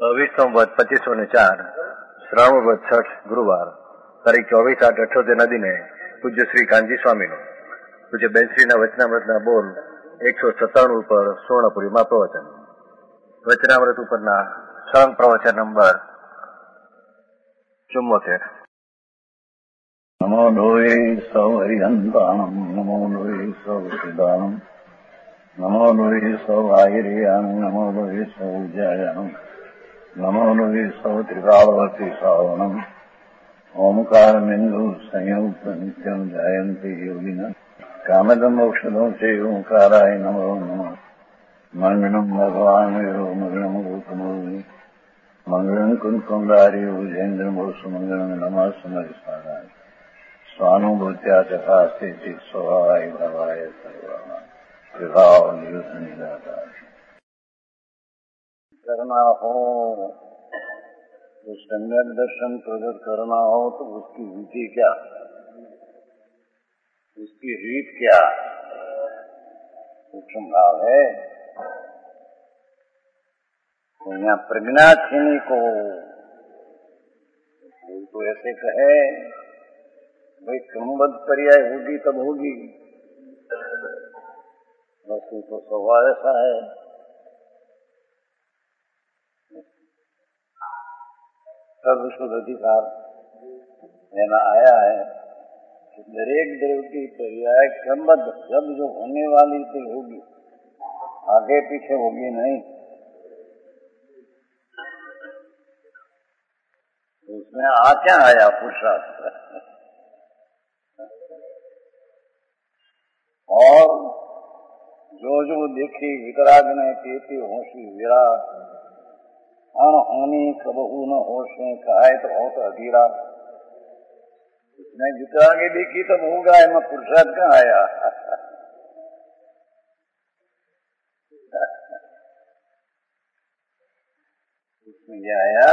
વિષ્ણુવદ 2504 શ્રાવણ વદ 6 ગુરુવાર તારીખ 24/8/78 ના દિને પૂજ્ય શ્રી કાનજી સ્વામીનું પૂજ્ય બેનશ્રીના વચનામૃતના બોલ 197 ઉપર સુવર્ણપુરીમાં પ્રવચન. વચનામૃત ઉપરના સળંગ પ્રવચન નંબર 74. નમો લોહે સૌ હરિહંતાણમ નમો લોહે સૌ સિદ્ધાણમ નમો લોહે સૌ આયર્યામ નમો લોહે સૌ જયામ નમો લોહે સૌ ત્રિકાળવતી શ્રાવણમ ઓમકાર બિંદુ સંયુક્ત નિત્યમ જાયંતી યોગિના કામદમ ઔષધો છે ઓંકારાય નમો નમઃ. મંગળમ ભગવાન વિરો મંગળમ ગૌતમોની મંગળમ કુંકુંડારી ઉજેન્દ્ર મોસુ મંગળમ નમઃ સમરિસ્વારાય સ્વાનુભૂત્યા ચકાસ્તે ચિત સ્વભાવાય ભવાય સર્વા विभाव निरुद्ध निराकार करना हो तो सम्यक दर्शन प्रकट करना हो तो उसकी विधि क्या, उसकी रीत क्या, सूक्ष्म भाव है. तो यहाँ प्रज्ञा छीनी को कोई तो ऐसे कहे भाई क्रमबद्ध पर्याय होगी तब होगी, वस्तु तो स्वभाव ऐसा है. सर्व शुद्ध अधिकार लेना आया है कि दरेक द्रव्य की पर्याय क्रमबद्ध जब जो होने वाली थी होगी, आगे पीछे होगी नहीं. उसमें आ क्या आया पुरुषार्थ और जो जो देखी वितराग ने कहती होशी विराट अनहोनी कबहू न होशे कहाय तो हो तो अधीरा. उसने वितरागे देखी तब होगा, मैं पुरुषार्थ कहाँ आया. उसमें यह आया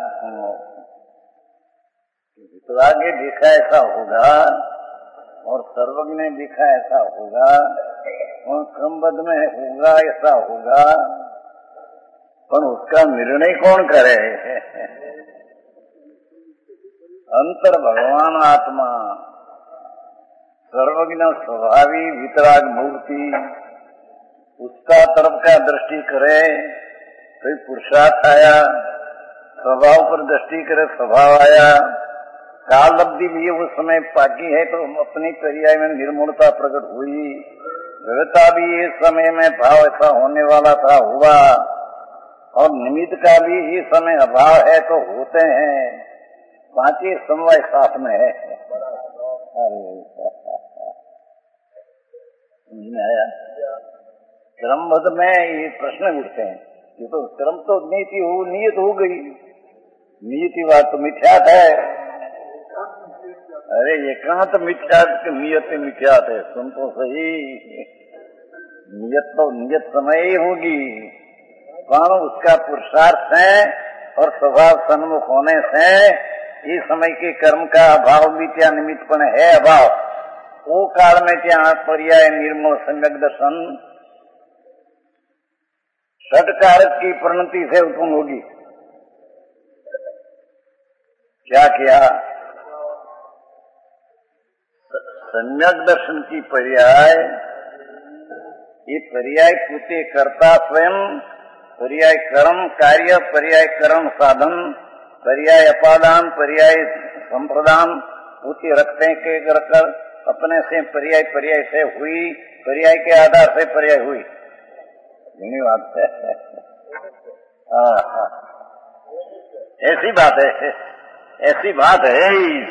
वितरागे देखा ऐसा होगा और सर्वज्ञ ने देखा ऐसा होगा और क्रमबद्ध में होगा ऐसा होगा, पर उसका निर्णय कौन करे. अंतर भगवान आत्मा सर्वज्ञ स्वभावी वितराग मूर्ति उसका तरफ का दृष्टि करे तो पुरुषार्थ आया, स्वभाव पर दृष्टि करे स्वभाव आया. काल अवधि भी उस समय पाकी है तो अपनी पर्याय में निर्मूलता प्रकट हुई. जगता भी इस समय में भाव ऐसा होने वाला था हुआ, और निमित्त का भी इस समय अभाव है तो होते हैं. पांचों समवाय साथ में है. आया क्रमबद्ध में ये प्रश्न उठते हैं. ये तो क्रम तो नीति हो नियत हो गई, नियति बात तो मिथ्यात है. अरे एकांत मिथ्यात के नियत मिथ्यात है. सुन तो सही, नियत तो नियत समय ही होगी, कौन उसका पुरुषार्थ है और स्वभाव सन्मुख होने से इस समय के कर्म का अभाव भी क्या निमित्तपण है अभाव, वो काल में क्या पर्याय निर्मल सम्यक दर्शन षटकारक की परिणति से उत्पन्न होगी. क्या किया सम्यक दर्शन की पर्याय, ये पर्याय पूते कर्ता स्वयं, पर्याय कर्म कार्य, पर्याय कर्म साधन, पर्याय अपादान, पर्याय संप्रदान पूते रखते के कर अपने से पर्याय पर्याय से हुई, पर्याय के आधार से पर्याय हुई. यही बात है. ऐसी बात है, ऐसी बात है.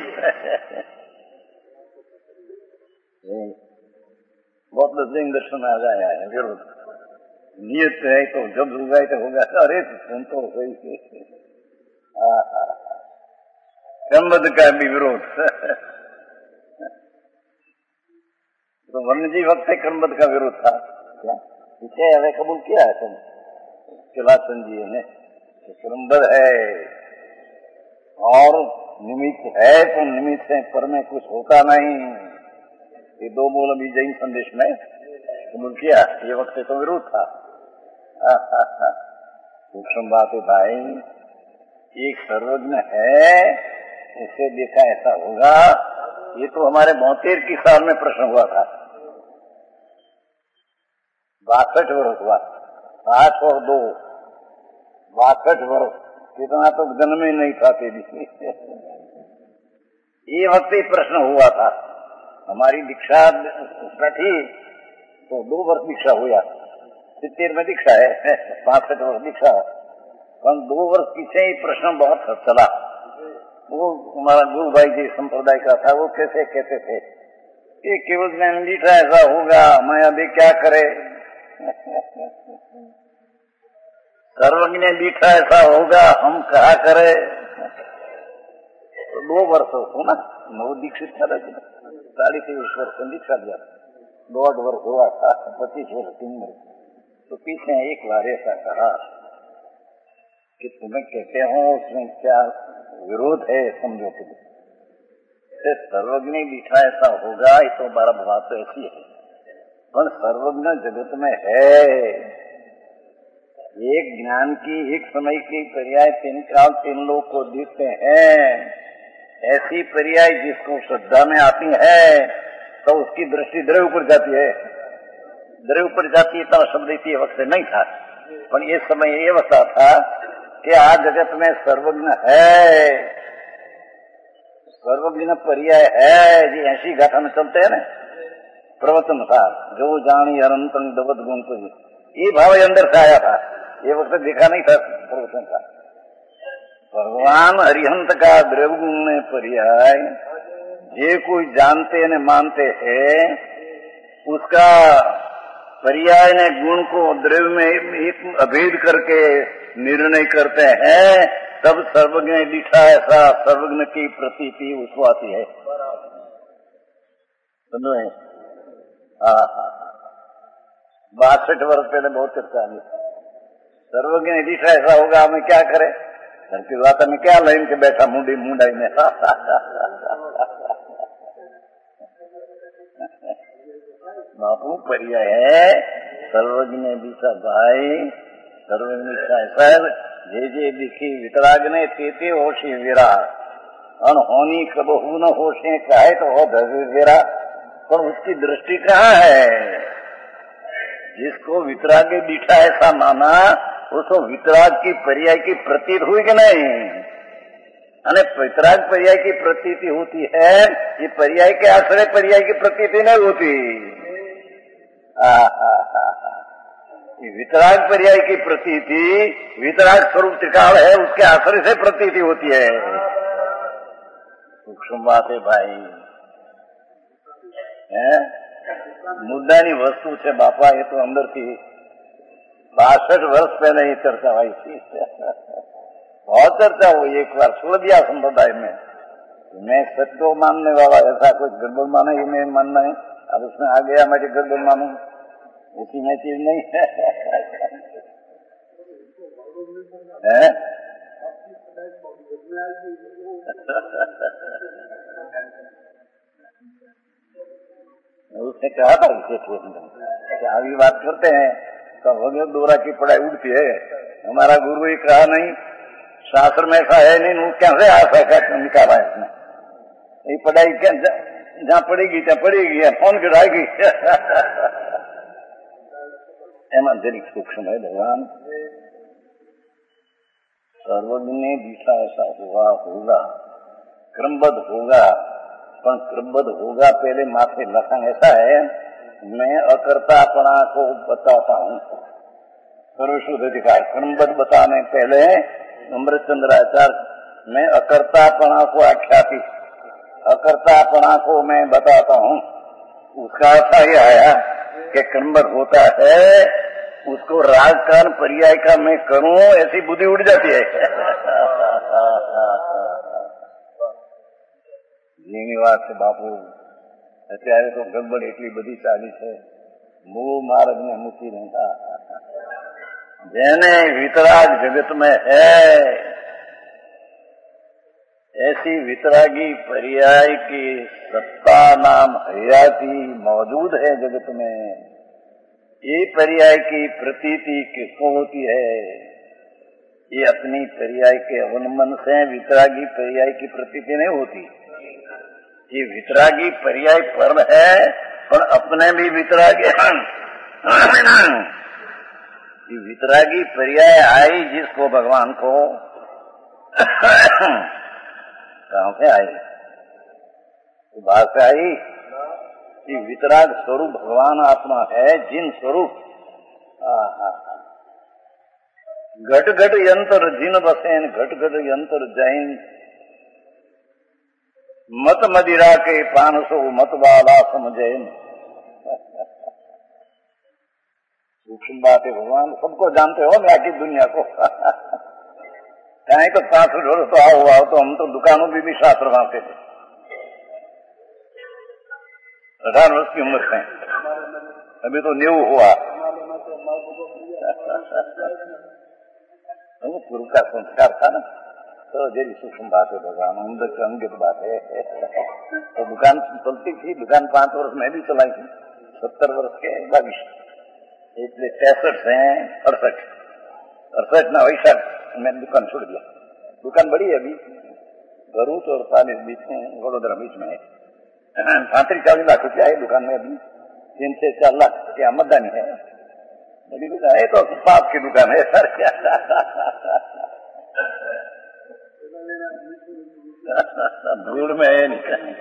बहुत दर्शन आ गया है विरोध. नियत है तो जब होगा तो होगा. अरे सुन तो सही से क्रमबद्ध का भी विरोध. तो वर्ण जी वक्त क्रमबद्ध का विरोध था क्या पीछे हमें कबूल किया है तुम किलासन जी ने. क्रमबद्ध है और निमित्त है तो निमित्त से पर में कुछ होता नहीं. ये दो मूल अभी जैन संदेश में कबूल किया. ये वक्त तो विरोध था. सूक्ष्म बात है भाई, एक सर्वज्ञ है, उसे देखा ऐसा होगा। ये तो हमारे 72 की साल में प्रश्न हुआ था, 62 वर्ष हुआ, 8 और 2 62 वर्ष, कितना तो जन्म ही नहीं था तेरी। ये वक्त ही प्रश्न हुआ था। हमारी दीक्षा थी तो 2 वर्ष दीक्षा हुआ, 70 में दीक्षा है, 65 वर्ष दीक्षा, पर 2 वर्ष पीछे ही प्रश्न बहुत चला। वो हमारा गुरु भाई जी संप्रदाय का था, वो कैसे कहते थे कि केवल ज्ञान मीठा ऐसा होगा, मैं अभी क्या करे। सर्वज्ञ मीठा ऐसा होगा, हम कहा करे। तो 2 वर्ष हो ना, नव दीक्षित था, 40 वर्ष दीक्षा दिया, 2.5 वर्ष हुआ था, 25 वर्ष 3 वर्ष। तो पीछे एक बार ऐसा कहा कि तुम्हें कहते हो उसमें क्या विरोध है, समझो तुम। सर्वज्ञ मीठा ऐसा होगा, ये तो हमारा बात तो ऐसी है, पर सर्वज्ञ जगत में है। एक ज्ञान की, एक समय की पर्याय 3 काल 3 लोग को दिखते हैं। ऐसी पर्याय जिसको श्रद्धा में आती है तो उसकी दृष्टि द्रव्य पर जाती है, द्रव्य पर जाती है। तो शब्द इसी वक्त नहीं था, पर ये समय ये वक्त था कि आज जगत में सर्वज्ञ है, सर्वज्ञ पर्याय है। जी ऐसी गाथा में चलते हैं ना, प्रवचन था, जो जानी अनंत दवत गुण को, ये भाव अंदर से आया था, ये वक्त देखा नहीं था प्रवचन का। भगवान हरिहंत का द्रव्य गुण में पर्याय ये कोई जानते न मानते हैं, उसका पर्याय ने गुण को द्रव्य में एक अभेद करके निर्णय करते हैं, तब सर्वज्ञ दिखा ऐसा सर्वज्ञ की प्रतीति उसको आती है। समझो 62 वर्ष पहले बहुत चर्चा हुई, सर्वज्ञ दिखा ऐसा होगा, हमें क्या करे। घर की बात में क्या लाइन के बैठा मुंडाई में। बापू पर्याय है सर्वज्ञ दिशा भाई, सर्वज्ञ सर जे जे दिखी वितराग ने तेते होशी वीरा, अनहोनी कबहू न होशे कहे तो हो वीरा। पर उसकी दृष्टि कहाँ है? जिसको वितराग दिखा ऐसा माना, उसको वितराग की पर्याय की प्रतीत हुई कि नहीं? अने वितराग पर्याय की प्रतीति होती है, ये पर्याय के आश्रय पर्याय की प्रतीति नहीं होती। वितराग पर्याय की प्रतीति वितराग स्वरूप त्रिकाल है, उसके आश्रय से प्रतीति होती है। सूक्ष्म बात है भाई, मुद्दानी वस्तु से बापा, ये तो अंदर थी। 62 वर्ष पहले ही चर्चा हुई थी, बहुत चर्चा हुई। एक बार छोड़ दिया संप्रदाय में, मैं सत्य मानने वाला, ऐसा कुछ गड़बड़ माना ही मैं मानना है। अब उसमें आ गया मैं गड़बड़ मानू, इसी में चीज नहीं है। उसने कहा था इसे अभी बात करते हैं तो भगवत दोरा की पढ़ाई उड़ती है। हमारा गुरु ही कहा नहीं, शास्त्र में ऐसा है नहीं, वो क्या ऐसा निकाला है इसने। ये पढ़ाई क्या जहाँ पड़ेगी ત્યાં पड़ेगी, फोन गिराएगी। एमा जरिक सूक्ष्म है भगवान। सर्वज्ञ दिशा ऐसा होगा, क्रमबद्ध होगा, पर क्रमबद्ध होगा पहले माथे लखन ऐसा है, मैं अकर्तापणा को बताता हूँ। सर्वशुद्ध अधिकार क्रमबद्ध बताने पहले अमृतचंद्राचार्य मैं अकर्तापणा को आख्याति, अकर्तापणा को मैं बताता हूँ। उसका अर्थ यह आया कि क्रमबद्ध होता है, उसको राग कान पर्याय का मैं करूं, ऐसी बुद्धि उड़ जाती है। जीवनीवास से बापू અત્યારે તો ગડબડ એટલી બધી ચાલી છે, મૂળ માર્ગ ને મૂકી નહીં। જેને વિતરાગ જગત में है, ऐसी वितरागी पर्याय की सत्ता नाम हयाती मौजूद है जगत में। ये पर्याय की प्रतीति किसको होती है? ये अपनी पर्याय के अवलंबन से वितरागी पर्याय की प्रतीति नहीं होती। ये वितरागी पर्याय पर है, पर अपने भी वितरागी वितरागी पर्याय आई जिसको भगवान को कहां से आई? बाहर से आई कि वितराग स्वरूप भगवान आत्मा है, जिन स्वरूप घट घट यंत्र जिन बसेन घट घट यंत्र जैन मत मदिरा के पान सो मत बाला समझैन। सूक्ष्म बात है, भगवान सबको जानते हो मैं आखिर दुनिया को कहीं तो 5 वर्ष तो हुआ हो, तो हम तो दुकानों में भी शास्त्र बांधते थे 18 वर्ष की उम्र में, अभी तो न्यू हुआ वो पूर्व का संस्कार था ना, तो जरी सूक्ष्म बात है भगवान, अंदर की अंगित बात है। तो दुकान चलती थी, दुकान 5 वर्ष में भी चलाई थी, 70 वर्ष के 22, इसलिए 63 है 68 ना वैशाख मैंने दुकान छोड़ दिया। दुकान बड़ी है अभी, भरूच और पाली बीच में, वडोदरा बीच में है। 35-40 लाख रुपया है दुकान में अभी, 3 से 4 लाख की आमदनी है। मेरी दुकान है तो पाप की दुकान है सर क्या भूड़ में है नहीं।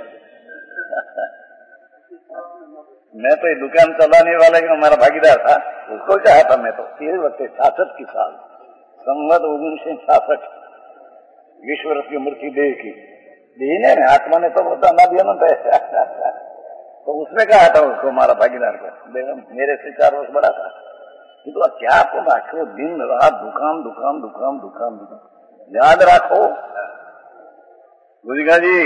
मैं तो ये दुकान चलाने वाला हमारा भागीदार था, उसको चाहा था मैं तो। ये वक्त 66 की साल, संवत 1966, 20 वर्ष की उम्र की देह की देह ने आत्मा ने तो बोलता ना दिया ना तो उसने कहा था उसको, हमारा भागीदार को, मेरे से 4 वर्ष बड़ा था। तो क्या आपको रखो, दिन रात दुकान दुकान दुकान दुकान दुकान, याद रखो गुजिका जी।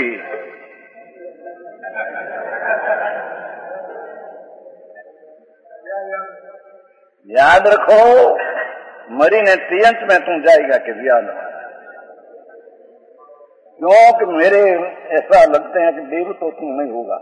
याद रखो मरीने त्रियंत में तू जाएगा कि याद, क्योंकि मेरे ऐसा लगते हैं कि देव तो तू नहीं होगा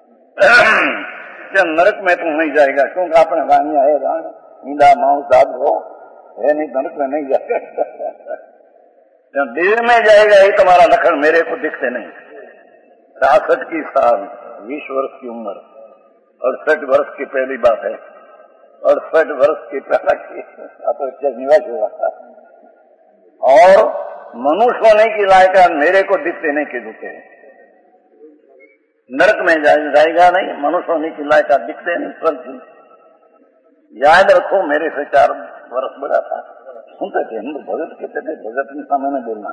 नरक में तू नहीं जाएगा, क्योंकि आपने वाणिया है रान नीला मांस दाद हो है नहीं, नरक में नहीं जाएगा देव में जाएगा। ये तुम्हारा लक्षण मेरे को दिखते नहीं। 66 की साल, 20 वर्ष की उम्र, 68 वर्ष की पहली बात है, 68 वर्ष की पहला की निवास हुआ, और मनुष्य होने की लायका मेरे को दिखते नहीं कि दुखे नरक में जाएगा नहीं, मनुष्य होने की लायका दिखते नहीं पर याद रखो मेरे से 4 वर्ष बड़ा था। सुनते थे हम भगत कहते थे, भगत के सामने में बोलना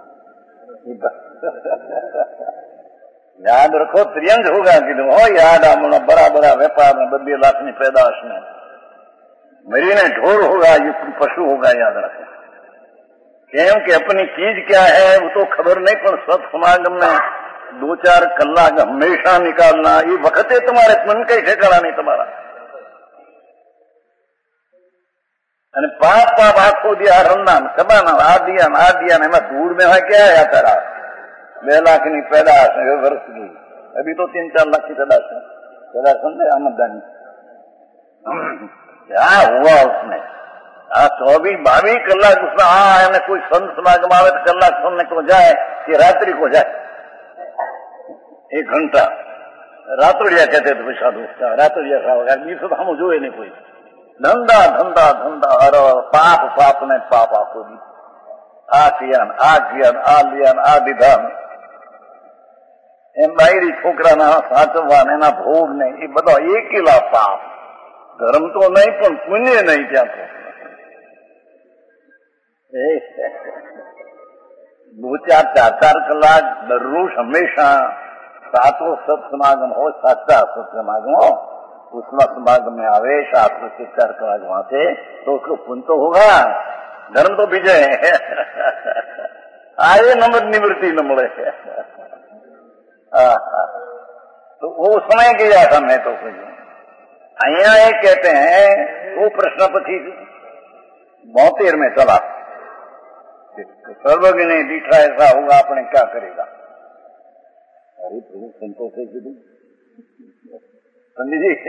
याद रखो त्रियंग होगा कि हो याद आमना बड़ा बड़ा व्यापार में 2 लाख की पैदाश में मरीने ढोर होगा, ये पशु होगा, याद रखो। क्योंकि अपनी चीज क्या है वो तो खबर नहीं, पर सत समागम में 2-4 कलाक हमेशा निकालना, ये वक्त है तुम्हारे मन कैसे करा नहीं तुम्हारा। અને પાપ પાપ આખો દી આ રમનામ સબાના આ દિયા એમાં ધૂળ में है क्या है तारा 2 लाख की पैदाश है वर्ष की, अभी तो 3-4 लाख की पैदाश है आमदनी। क्या हुआ उसमें 24-22 कलाक उसमें यानी कोई संत समागम आवे तो कलाक सुनने को जाए कि रात्रि को जाए, 1 घंटा रातोड़िया कहते थे साधु, रातोड़िया खाओगे बीस तो हम जो नहीं कोई धंधा धंधा धंधा, अरे पाप पाप ने पाप आपको दी, आ कियान आ कियान आ लियान आ દીધા એમ બાયરી છોકરાના સાચવવાને એના ભોગ ને એ બધા એકેલા પાપ, ધર્મ તો નહીં પણ પુણ્ય નહીં ત્યાં તો 2-4 કલાક દરરોજ હંમેશા સાચો સત્સમાગમ हो, साचा सत्समागम हो, उसमें समागम में आवे शास्त्र के 4 कलाक वहां से, तो उसको पुण्य तो होगा, धर्म तो विजय है आए नंबर निवृत्ति न मिले तो वो समय गया था। मैं तो अहिया एक कहते हैं वो प्रश्न पति 72 में चला, सर्वज्ञ ने दीठा ऐसा होगा अपने क्या करेगा। अरे प्रभु संतोष से पंडित जी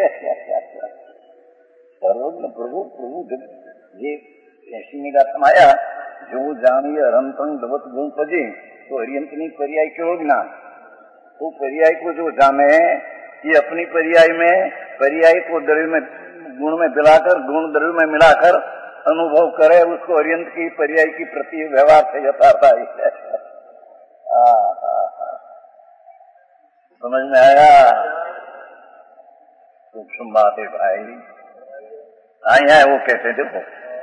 सर्वज्ञ प्रभु प्रभु ये ऐसी निगाह समाया जो जानिए अरंतंग दवत गुण पजे, तो हरियंतनी पर्याय क्यों ज्ञान? तो पर्याय को जो जाने कि अपनी पर्याय में पर्याय को द्रव्य में गुण में मिलाकर, गुण द्रव्य में मिलाकर अनुभव करे, उसको हरियंत की पर्याय की प्रति व्यवहार से यथार्थ है। समझ में आया? सूक्ष्म बात है भाई। आई है वो कैसे? देखो,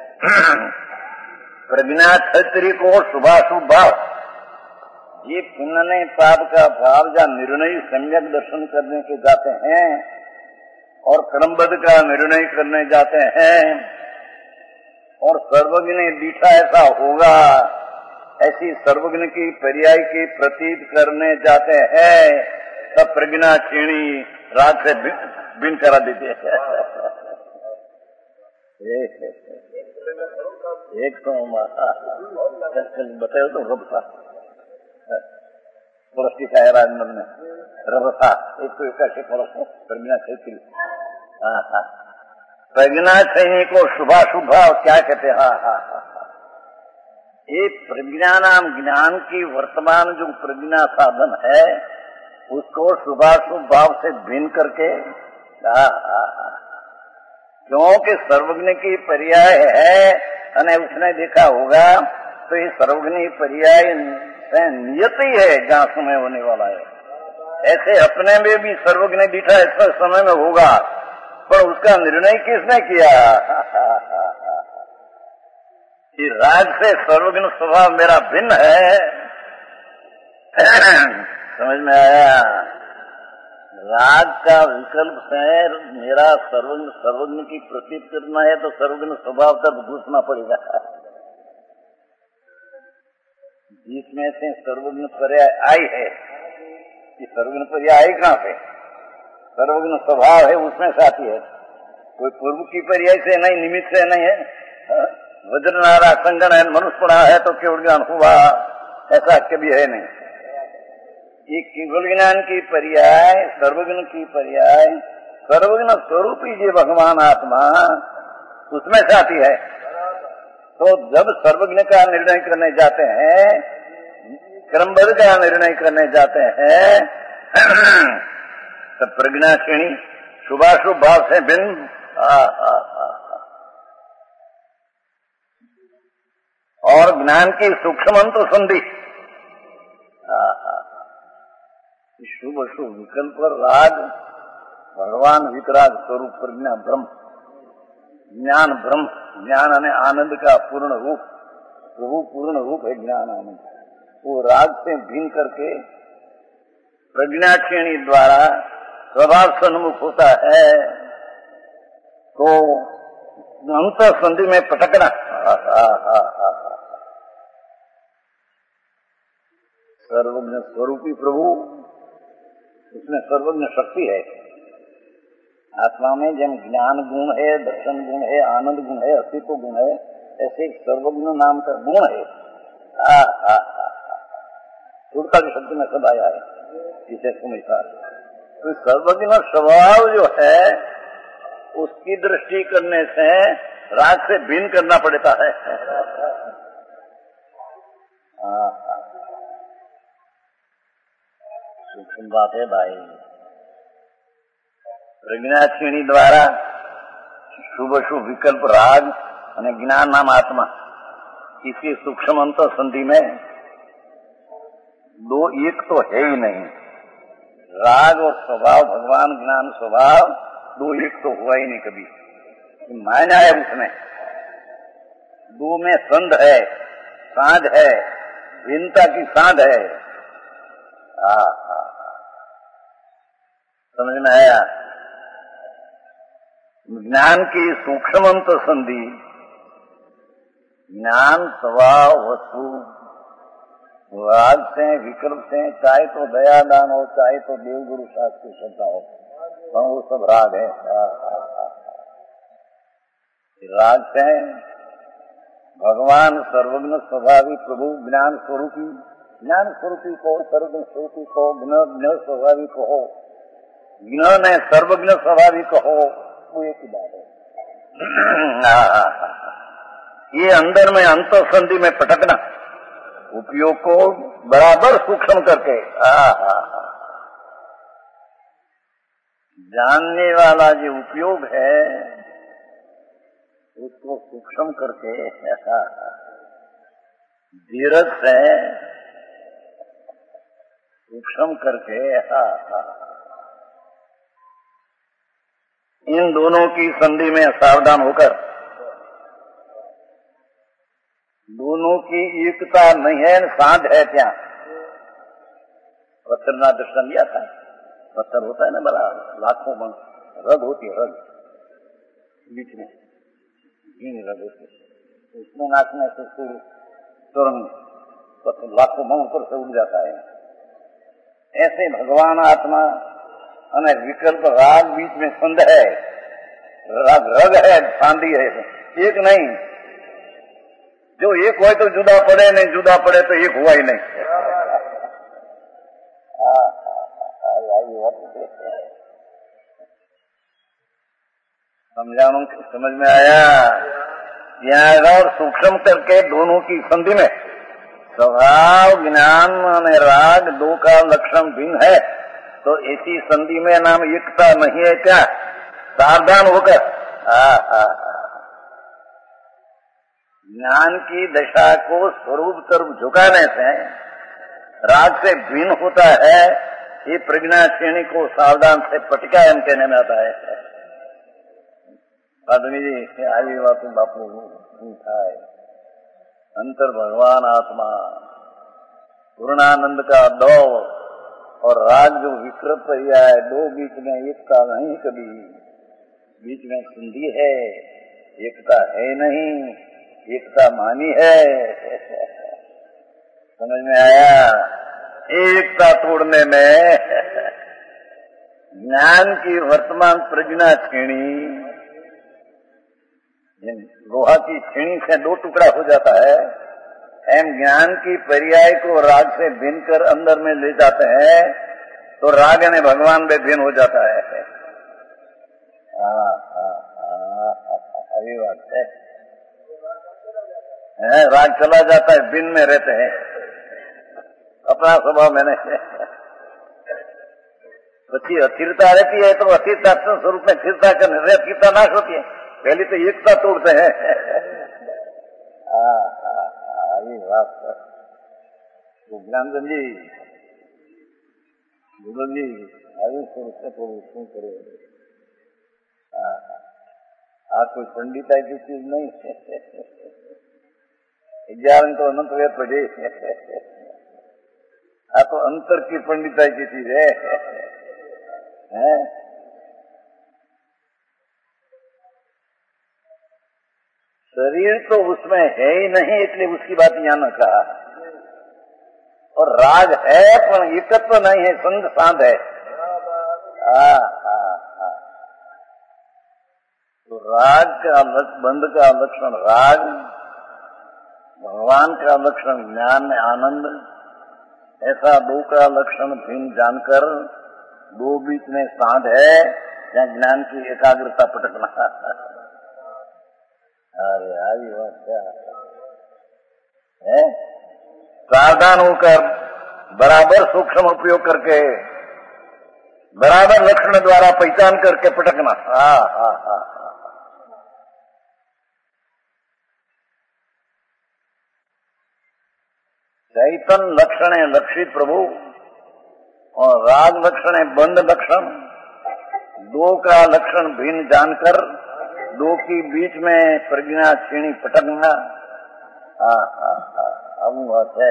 प्रज्ञा क्षत्रिय को शुभाशुभ भाव, ये पुण्य पाप का भाव या निर्णय सम्यक दर्शन करने के जाते हैं और क्रमबद्ध का निर्णय करने जाते हैं और सर्वज्ञ ने दीठा ऐसा होगा, ऐसी सर्वज्ञ की पर्याय की प्रतीत करने जाते हैं, तब प्रज्ञा क्षीणी राग से बिन करा देते हैं। एक तो बताओ तो रब था, पुरुष दिखाया राजनगर में, रब था एक तो एक पुरुष है प्रज्ञा क्षत्रिय। प्रज्ञा क्षयी को शुभाशुभ क्या कहते हैं? ये प्रज्ञा नाम ज्ञान की वर्तमान जो प्रज्ञा साधन है, उसको शुभाशुभ भाव से भिन्न करके, क्योंकि सर्वज्ञ की पर्याय है अने उसने देखा होगा, तो ये सर्वज्ञ पर्याय नियत ही है जहाँ समय होने वाला है। ऐसे अपने में भी सर्वज्ञ दिखा ऐसा समय में होगा, पर उसका निर्णय किसने किया? कि राग से सर्वज्ञ स्वभाव मेरा भिन्न है। समझ में आया? राग का विकल्प से मेरा सर्वज्ञ की प्रतीत करना है, तो सर्वज्ञ स्वभाव तक घुसना पड़ेगा। जिसमें से सर्वज्ञ पर्याय आई है, कि सर्वज्ञ पर्याय आई कहाँ से? सर्वज्ञ स्वभाव है उसमें से आती है, कोई पूर्व की पर्याय से नहीं, निमित्त से नहीं है। वज्र नारा संगन है, मनुष्य पड़ा है तो केवल ज्ञान हुआ, ऐसा कभी है नहीं। ये केवल ज्ञान की पर्याय, सर्वज्ञ की पर्याय, सर्वज्ञ स्वरूप ही जो भगवान आत्मा उसमें से आती है। तो जब सर्वज्ञ का निर्णय करने जाते हैं, क्रमबद्ध का निर्णय करने जाते हैं, तब प्रज्ञा क्षीणी शुभाशुभ भाव से भिन्न और ज्ञान की सूक्ष्म अंत संधि, शुभ अशुभ विकल्प पर राग भगवान वितराग स्वरूप प्रज्ञा ब्रह्म, ज्ञान ब्रह्म, ज्ञान अने आनंद का पूर्ण रूप, प्रभु पूर्ण रूप है ज्ञान आनंद। वो राग से भिन्न करके प्रज्ञा श्रेणी द्वारा स्वभाव सन्मुख होता है, तो अंत संधि में पटकना। सर्वज्ञ स्वरूपी प्रभु, उसमें सर्वज्ञ शक्ति है। आत्मा में जब ज्ञान गुण है, दर्शन गुण है, आनंद गुण है, अस्तित्व गुण है, ऐसे सर्वज्ञ नाम का गुण है। सूर्ता की शक्ति में सब आया है, इसे समझता। तो सर्वज्ञ स्वभाव जो है, उसकी दृष्टि करने से राग से भिन्न करना पड़ता है। सूक्ष्म बात है भाई। प्रज्ञा श्रेणी द्वारा शुभ अशुभ विकल्प राग और ज्ञान नाम आत्मा, इसी सूक्ष्म अंत संधि में दो एक तो है ही नहीं। राग और स्वभाव, भगवान ज्ञान स्वभाव, दो एक तो हुआ ही नहीं कभी। मायना है उसमें, दो में संध है, साध है, भिन्नता की साध है। समझ में आया? ज्ञान की सूक्ष्मंत संधि, ज्ञान स्वभाव वस्तु राग से विकल्प से, चाहे तो दया दान हो, चाहे तो देव गुरु शास्त्र श्रद्धा हो, तो वो सब राग है। राग से भगवान सर्वज्ञ स्वभावी प्रभु ज्ञान स्वरूपी, ज्ञान स्वरूपी को, सर्वज्ञ स्वरूपी को, ज्ञ स्वभावी को हो, ज्ञ ने सर्वज्ञ स्वभावी को हो, वो एक ही बात है। ये अंदर में अंतर संधि में पटकना, उपयोग को बराबर सूक्ष्म करके जानने वाला जो उपयोग है उसको सूक्ष्म करके धीरज से सूक्ष्म करके इन दोनों की संधि में सावधान होकर, दोनों की एकता नहीं है, साध है क्या। पत्थर ना दर्शन लिया था, पत्थर होता है ना बड़ा, लाखों मन रग होती है, रग बीच में रग होती है, उसमें नाचने से तुरंत लाखों मन ऊपर से उड़ जाता है। ऐसे भगवान आत्मा અને विकल्प राग बीच में संध है, रग है, सांधी है, एक नहीं। जो एक हो तो जुदा पड़े, नहीं जुदा पड़े तो एक हुआ ही नहीं। समझ में आया। यहाँ और सूक्ष्म करके दोनों की संधि में स्वभाव ज्ञान और राग दो का लक्षण भिन्न है, तो ऐसी संधि में नाम एकता नहीं है क्या। सावधान होकर ज्ञान की दशा को स्वरूप तरफ झुकाने से राग से भिन्न होता है। ये प्रज्ञा श्रेणी को सावधान से पटिकायन कहने में आता है। आदमी जी आई बातों बापू થાય अंतर भगवान आत्मा पूर्णानंद का दो और राग जो विकृत किया है, दो बीच में एकता नहीं, कभी बीच में संधि है, एकता है नहीं, एकता मानी है। समझ में आया। एकता तोड़ने में ज्ञान की वर्तमान प्रज्ञा श्रेणी, लोहा की छेनी से दो टुकड़ा हो जाता है, एम ज्ञान की पर्याय को राग से भिन्न कर अंदर में ले जाते हैं, तो राग ने भगवान में भिन्न हो जाता है। अभी बात है, राग चला जाता है, भिन्न में रहते हैं अपना स्वभाव में नहीं। પછી अस्थिरता रहती है तो अस्थिरता स्वरूप में स्थिरता का अस्थिरता नाश होती है। पहले तो एकता तोड़ते हैं। ये बात तो ज्ञानचंद जी बोलो जी, आगे सोचते शू करे। कोई पंडिताई की चीज नहीं। 11 तो अनंत वेद पढ़े, तो अंतर की पंडिताई की चीज है। शरीर तो उसमें है ही नहीं, इसलिए उसकी बात यहाँ न कहा। और राग है पर एकत्व तो नहीं है, संग साध है। तो राग का बंध का लक्षण राग, भगवान का लक्षण ज्ञान आनंद, ऐसा दो का लक्षण भिन्न जानकर दो बीच में साध है, या ज्ञान की एकाग्रता पटकना। अरे आई बात क्या है। सावधान होकर बराबर सूक्ष्म उपयोग करके बराबर लक्षण द्वारा पहचान करके पटकना। चैतन लक्षण है लक्षित प्रभु, और राग लक्षण है बंद लक्षण। दो का लक्षण भिन्न जानकर दो की बीच में प्रज्ञा श्रेणी पटकना। अब बात है।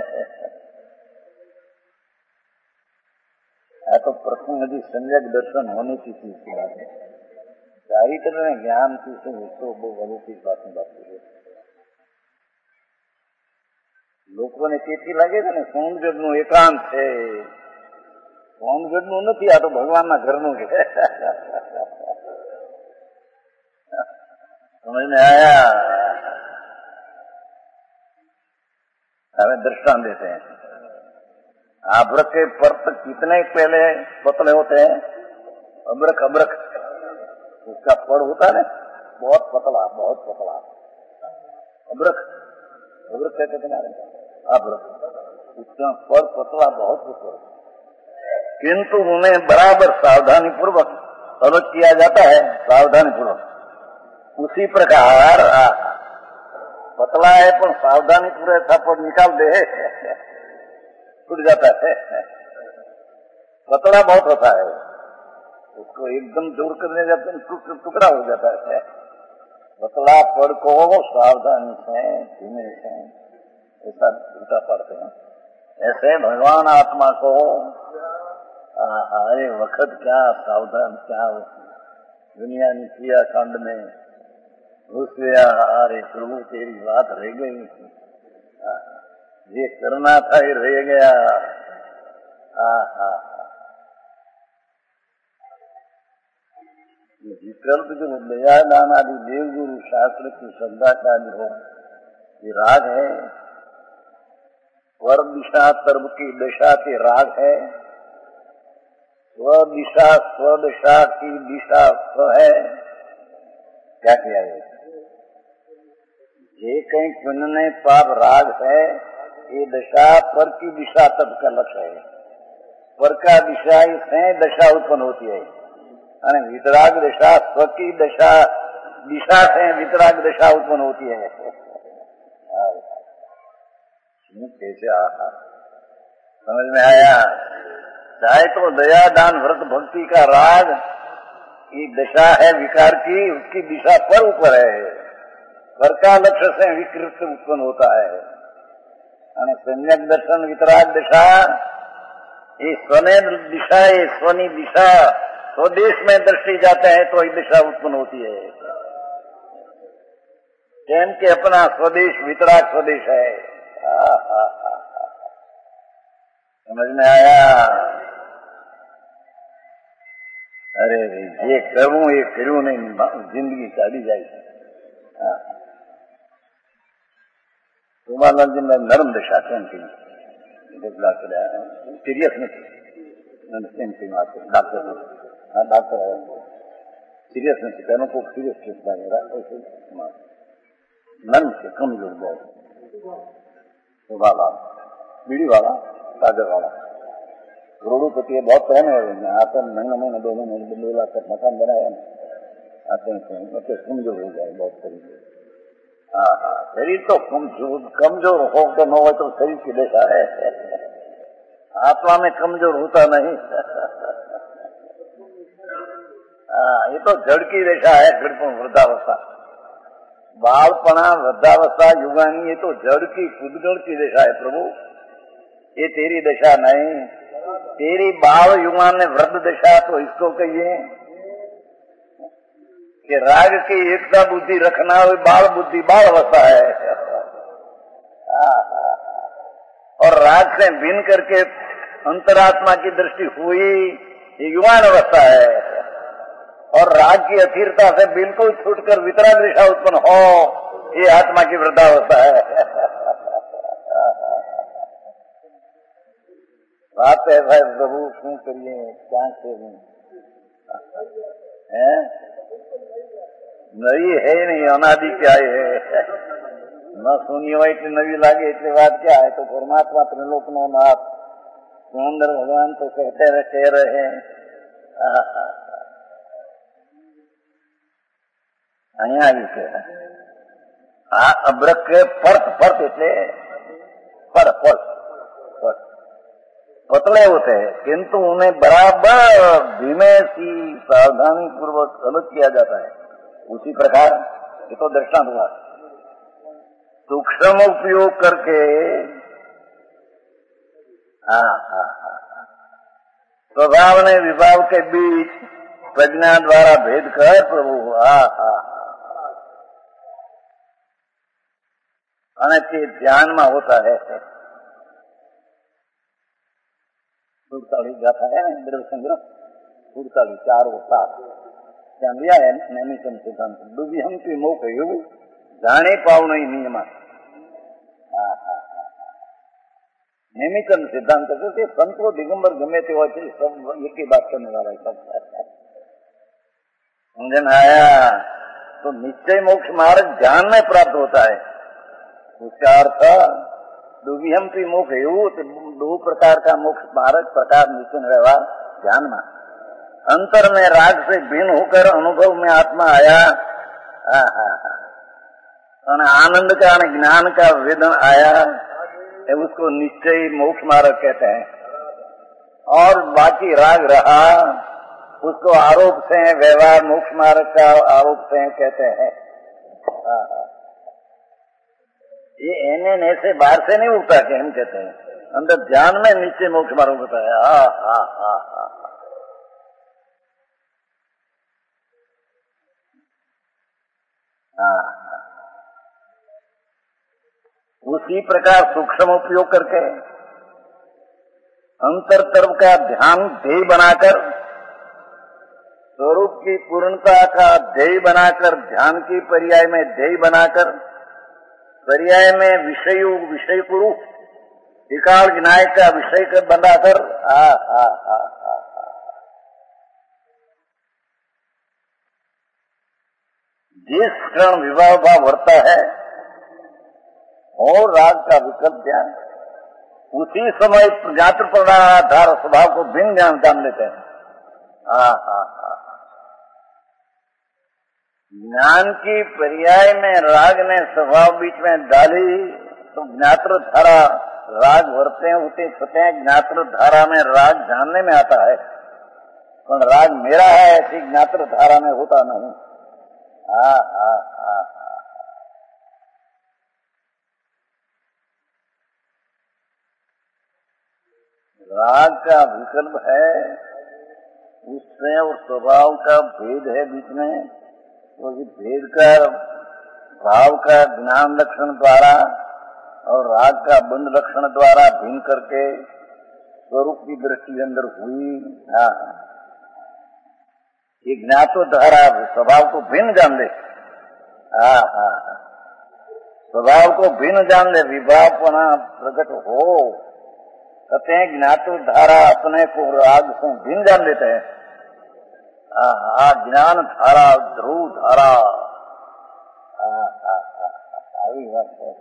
तो प्रथम यदि सम्यक दर्शन होने की चीज की बात है, चारित्र में ज्ञान की से वो बड़ों की बात है। लोगों ने केटी लगे थे ने सौंदर्य નું એકાંત છે, સૌંદર્ય નું નથી, આ તો ભગવાનના ઘરનું છે। समझ में आया। हमें दृष्टांत देते हैं। अब्रक के पर्त कितने पहले पतले होते हैं, अब्रक अब्रक उसका फड़ होता है ना, बहुत पतला, अब्रक कहते तुम्हारे अब्रक, उसका फल पतला बहुत होता है, किंतु उन्हें बराबर सावधानी पूर्वक अलग किया जाता है, सावधानी पूर्वक। उसी प्रकार पतला है पर सावधानी पूर्वक पर निकाल दे टूट जाता है। पतला बहुत होता है, उसको एकदम दूर करने जाते हैं टुकड़ा हो जाता है। पतला पड़ को सावधानी से धीमे से ऐसा उल्टा पड़ते हैं। ऐसे भगवान आत्मा को अरे वक्त क्या सावधान, क्या दुनिया ने किया कांड में घुस गया, अरे प्रभु तेरी बात रह गई, ये करना था ये रह गया। विकल्प जो दया दान आदि देव गुरु शास्त्र की श्रद्धा का जो ये राग है, स्वर दिशा सर्व की दिशा के राग है, स्वदिशा स्वदशा की दिशा स्व है। क्या किया है? ये कहीं पुण्य पाप राग है, ये दशा पर की दिशा तब का लक्ष्य है। पर का दिशा से दशा उत्पन्न होती है, वितराग दशा स्व की दशा दिशा से वितराग दशा उत्पन्न होती है। कैसे समझ में आया? चाहे तो दया दान व्रत भक्ति का राग की दशा है विकार की, उसकी दिशा पर ऊपर है, पर का लक्ष्य से विकृत उत्पन्न होता है। सम्यक दर्शन वितराग दशा, ये स्वने दिशा, ये स्वनी दिशा स्वदेश में दृष्टि जाते हैं तो ये दिशा उत्पन्न होती है। जैन के अपना स्वदेश वितराग स्वदेश है। समझ में आया? अरे ये करूं ये करूं नहीं, जिंदगी काढ़ी जाएगी। तुम्हारा जिंदगी नरम दशा केमती सीरियस નથી, डॉक्टर डॉक्टर सीरियस नहीं, तेनों को सीरियस केस लगेगा, नरम से कमजोर बहुत, वाला बीड़ी वाला सागर वाला करोड़ोपति है, बहुत पहले आते हैं, महीना 2 महीने 2 लाख का मकान बनाया आते हैं, कमजोर हो जाए बहुत शरीर। शरीर तो कमजोर हो तो न हो तो शरीर की दशा है, आत्मा में कमजोर होता नहीं। ये तो जड़ की दशा है, गड़पण वृद्धावस्था, बालपना वृद्धावस्था युगानी, ये तो जड़ की खुदगढ़ की दशा है प्रभु, ये तेरी दशा नहीं। तेरी बाल युगान ने वृद्ध दशा तो इसको कहिए कि राग की एकता बुद्धि रखना, वो बाल बुद्धि बाल अवस्था है, और राग से भिन्न करके अंतरात्मा की दृष्टि हुई, ये युवान अवस्था है। और राग की अथिरता से बिल्कुल छूटकर वितराग दिशा उत्पन्न हो, ये आत्मा की वृद्धावस्था है। बात है भाई प्रभु, शू करिए, क्या करें? नवी है नहीं, अनादि क्या है, न सुनी हो એટલે નવી લાગે એટલે વાત क्या है? तो परमात्मा त्रिलोक नो नाथ सुंदर भगवान तो कहते रहे। અહીંયા આવ્યું છે આ અબ્રક કે ફર્ત એટલે पतले होते हैं, किंतु उन्हें बराबर धीमे सी सावधानी पूर्वक अलग किया जाता है। उसी प्रकार ये तो दृष्टांत हुआ, सूक्ष्म उपयोग करके स्वभाव ने विभाव के बीच प्रज्ञा द्वारा भेद कर प्रभु ध्यान में होता है। સુડતાળી ગાથા है द्रव्य संग्रह 47 4 और 7 ત્યાં लिया है नैमिषम सिद्धांत डूबी हम की मोह कहू जाने पाव नहीं नियम। नैमिषम सिद्धांत के संतो दिगंबर गमे ते हो सब एक ही बात करने वाला है। सब समझन आया? तो निश्चय मोक्ष मार्ग ज्ञान में प्राप्त होता है, उसका अर्थ दुविहंपी मोक्ष है। दो प्रकार का मोक्ष मार्ग प्रकार निश्चय व्यवहार ध्यान में अंतर में राग से भिन्न होकर अनुभव में आत्मा आया। आनंद का ज्ञान का वेदन आया, उसको निश्चय मोक्ष मार्ग कहते हैं। और बाकी राग रहा, उसको आरोप से व्यवहार मोक्ष मार्ग का आरोप से कहते हैं। ये एने से बाहर से नहीं उठता कि हम कहते हैं, अंदर ध्यान में निश्चय मोक्ष मार्ग होता है। उसी प्रकार सूक्ष्म उपयोग करके अंतर तरफ का ध्यान ध्येय बनाकर, स्वरूप की पूर्णता का ध्येय बनाकर, ध्यान की पर्याय में ध्येय बनाकर, पर्याय में विषय गुरु विकाल विनायक का विषय कर बनाकर जिस क्षण विवाह भाव बढ़ता है और राग का विकल्प ध्यान, उसी समय ज्ञात्र प्रणाधार स्वभाव को भिन्न ज्ञान जान लेते हैं। ज्ञान की पर्याय में राग ने स्वभाव बीच में डाली तो ज्ञात्र धारा राग भरते हैं होते छुते हैं। ज्ञात्र धारा में राग जानने में आता है, पर राग मेरा है ऐसी ज्ञात्र धारा में होता नहीं। राग का विकल्प है, उससे और स्वभाव का भेद है बीच में। तो ये भेद का भाव का ज्ञान लक्षण द्वारा और राग का बंध लक्षण द्वारा भिन्न करके स्वरूप की दृष्टि अंदर हुई। ये ज्ञातो धारा स्वभाव को भिन्न जान ले। स्वभाव को भिन्न जान ले, विभावपना प्रकट हो, कहते हैं ज्ञातो धारा अपने को राग से भिन्न जान लेते हैं। ज्ञान धारा ध्रुव धारा आई बात है।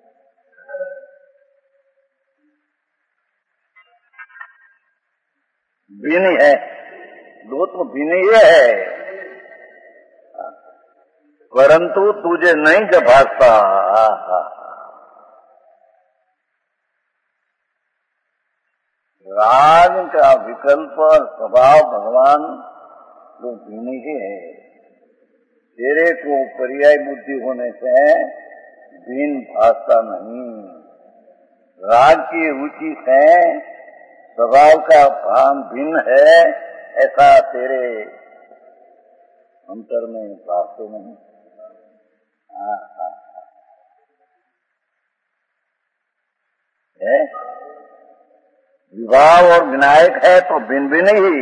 भिन्न है, दो तो भिन्न ही है, परंतु तुझे नहीं जब भासता। राग का विकल्प और स्वभाव भगवान तो भिन्न ही है। तेरे को पर्याय बुद्धि होने से भिन्न भासता नहीं। राग की रुचि से स्वभाव का भान भिन्न है, ऐसा तेरे अंतर में भासते नहीं। विभाव और विनायक है तो भिन्न भिन्न ही।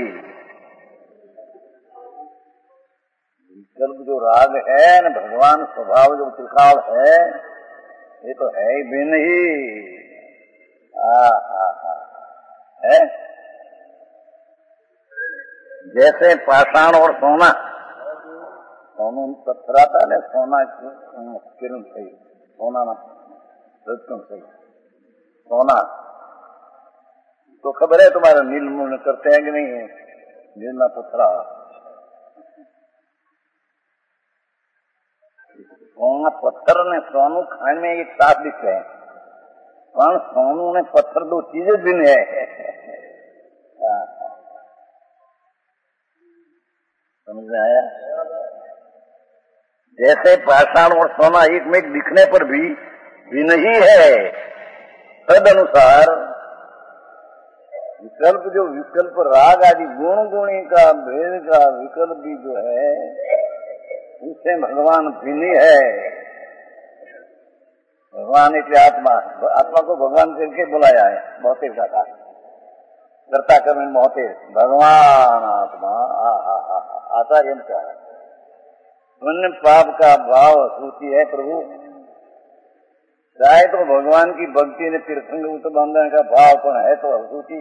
विकल्प जो राग है न, भगवान स्वभाव जो त्रिकाल है, ये तो है ही भिन्न ही। है जैसे पाषाण और सोना, सोनू पत्थर आता है, सोना किरण सही, सोना ना सही, सोना तो खबर है तुम्हारा नील करते हैं कि नहीं? नीलना पत्थरा सोना पत्थर ने सोनू खाने में एक साथ दिखते हैं, पर सोनू ने पत्थर दो चीजें भी नहीं है। समझ में आया? जैसे पाषाण और सोना एक में दिखने पर भी नहीं है, तद अनुसार विकल्प जो विकल्प राग आदि गुण गुणी का भेद का विकल्प भी जो है, उससे भगवान भिन्न है। भगवान एक आत्मा, आत्मा को भगवान करके बुलाया है। बहुते का करता कर्म बहुते भगवान आत्मा आचार्य का पुण्य पाप का भाव सूची है प्रभु। चाहे तो भगवान की भक्ति ने तीर्थंग उत्बंधन का भाव पण है तो सूची,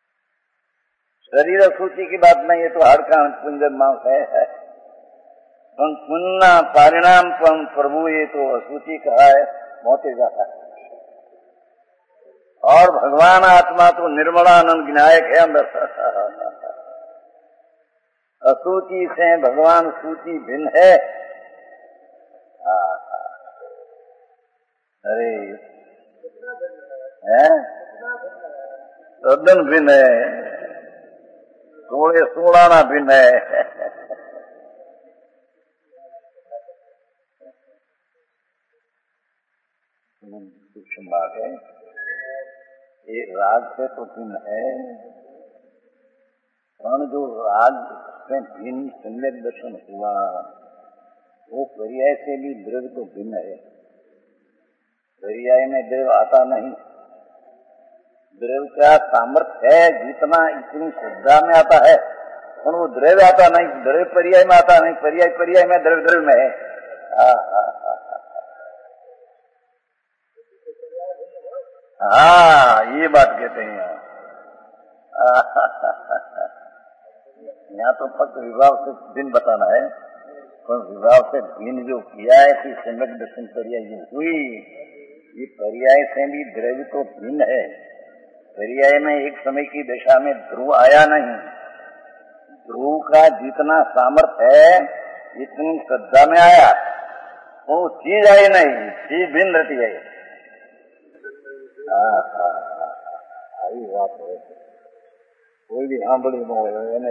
शरीर सूची की बात नहीं है, तो हर का पुंजन मांस है। पुण्य परिणाम प्रभु ये तो असूची कहा है, मोते जाता है। और भगवान आत्मा तो निर्मलानंद विनायक है अंदर। असूची से भगवान सूची भिन्न है। अरे है तद्दन भिन्न है, सोड़े सोड़ाना भिन्न है। सूक्ष्म बात है, ये राग से तो भिन्न है, पर जो राग से भिन्न सम्यक दर्शन हुआ वो पर्याय से भी द्रव्य तो भिन्न है। पर्याय में द्रव्य आता नहीं, द्रव्य का सामर्थ्य है जितना इतनी श्रद्धा में आता है, पर वो द्रव्य आता नहीं, द्रव्य पर्याय में आता नहीं, पर्याय पर्याय में द्रव्य द्रव्य में है। हाँ ये बात कहते हैं यहाँ तो फक्त विभाव से भिन्न बताना है, पर विभाव से भिन्न जो किया है कि सम्यक दर्शन पर्याय हुई, ये पर्याय से भी द्रव्य तो भिन्न है। पर्याय में एक समय की दशा में ध्रुव आया नहीं, ध्रुव का जितना सामर्थ्य है इतनी श्रद्धा में आया, वो चीज आई नहीं, चीज भिन्न रहती है। आई बात है, कोई भी સાંભળી ન હોય એને